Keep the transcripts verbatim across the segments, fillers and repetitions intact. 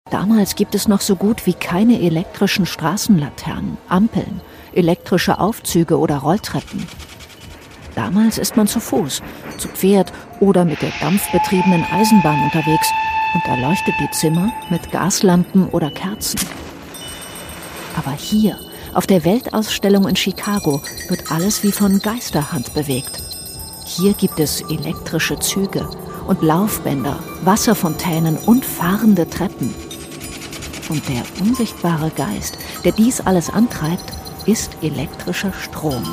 Damals gibt es noch so gut wie keine elektrischen Straßenlaternen, Ampeln, elektrische Aufzüge oder Rolltreppen. Damals ist man zu Fuß, zu Pferd oder mit der dampfbetriebenen Eisenbahn unterwegs und erleuchtet die Zimmer mit Gaslampen oder Kerzen. Aber hier, auf der Weltausstellung in Chicago, wird alles wie von Geisterhand bewegt. Hier gibt es elektrische Züge und Laufbänder, Wasserfontänen und fahrende Treppen. Und der unsichtbare Geist, der dies alles antreibt, ist elektrischer Strom.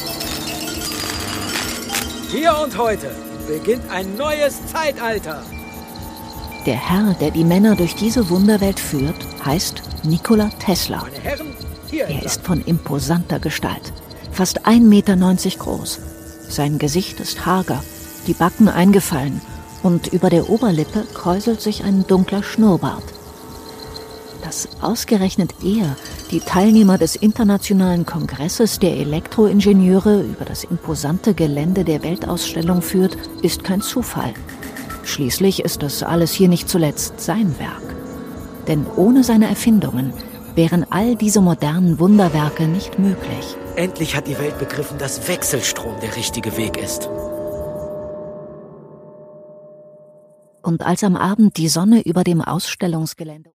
Hier und heute beginnt ein neues Zeitalter. Der Herr, der die Männer durch diese Wunderwelt führt, heißt Nikola Tesla. Meine Herren, hier Er ist von imposanter Gestalt, fast ein Meter neunzig groß. Sein Gesicht ist hager, die Backen eingefallen und über der Oberlippe kräuselt sich ein dunkler Schnurrbart. Dass ausgerechnet er die Teilnehmer des Internationalen Kongresses der Elektroingenieure über das imposante Gelände der Weltausstellung führt, ist kein Zufall. Schließlich ist das alles hier nicht zuletzt sein Werk. Denn ohne seine Erfindungen wären all diese modernen Wunderwerke nicht möglich. Endlich hat die Welt begriffen, dass Wechselstrom der richtige Weg ist. Und als am Abend die Sonne über dem Ausstellungsgelände